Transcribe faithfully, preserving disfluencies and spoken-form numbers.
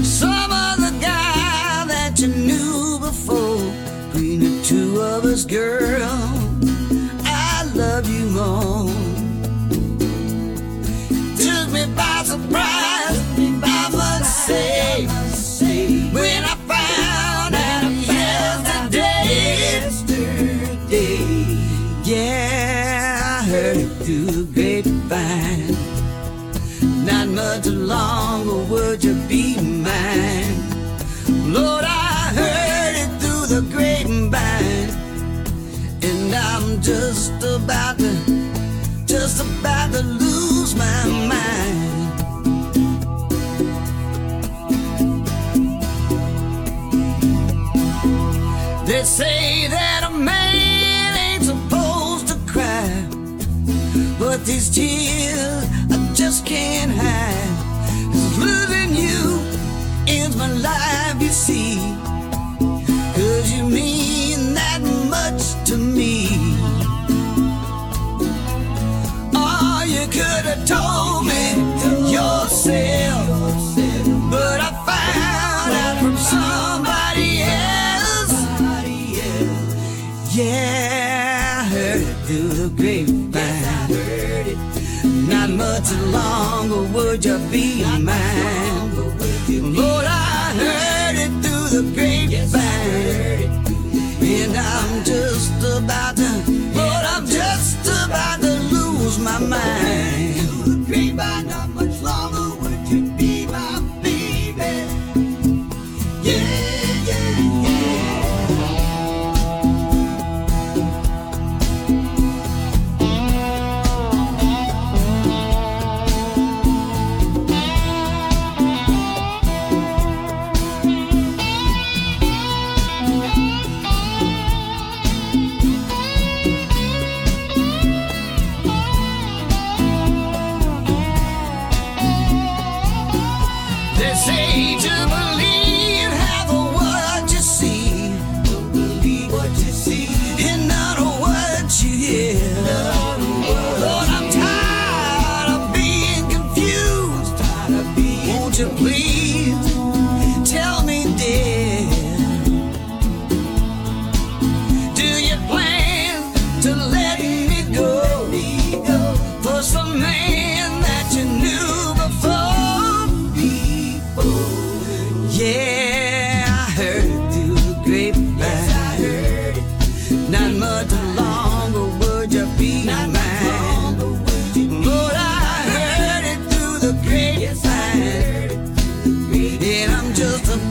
some other guy that you knew before. Between the two of us, girl, I love you more. Took me by surprise, I must say, when I found out yesterday, yesterday. Yeah, I heard it through the grapevine. Not much longer would you be mine. Lord, I heard it through the grapevine, and I'm just about to, just about to lose my mind. They say that a man ain't supposed to cry, but these tears I just can't hide. 'Cause losing you ends my life, you see. 'Cause you mean that much to me. Oh, you could have told me yourself, but I found out from somebody else. Yeah, I heard it through the grapevine. Not much longer would you be mine. Lord, I heard it through the grapevine, and I'm just about to, Lord, I'm just about to lose my mind. Through the grapevine, not much longer would you be my baby. Yeah, yeah, yeah. They say to believe half of what you see. Don't believe what you see, and none of what you hear. Lord, I'm tired of being confused. Won't you please tell me, dear, do you plan to let me go for some man that you knew before? Yeah, I heard it through the grapevine. Not much longer would you be mine. Lord, I heard it through the grapevine, and I'm just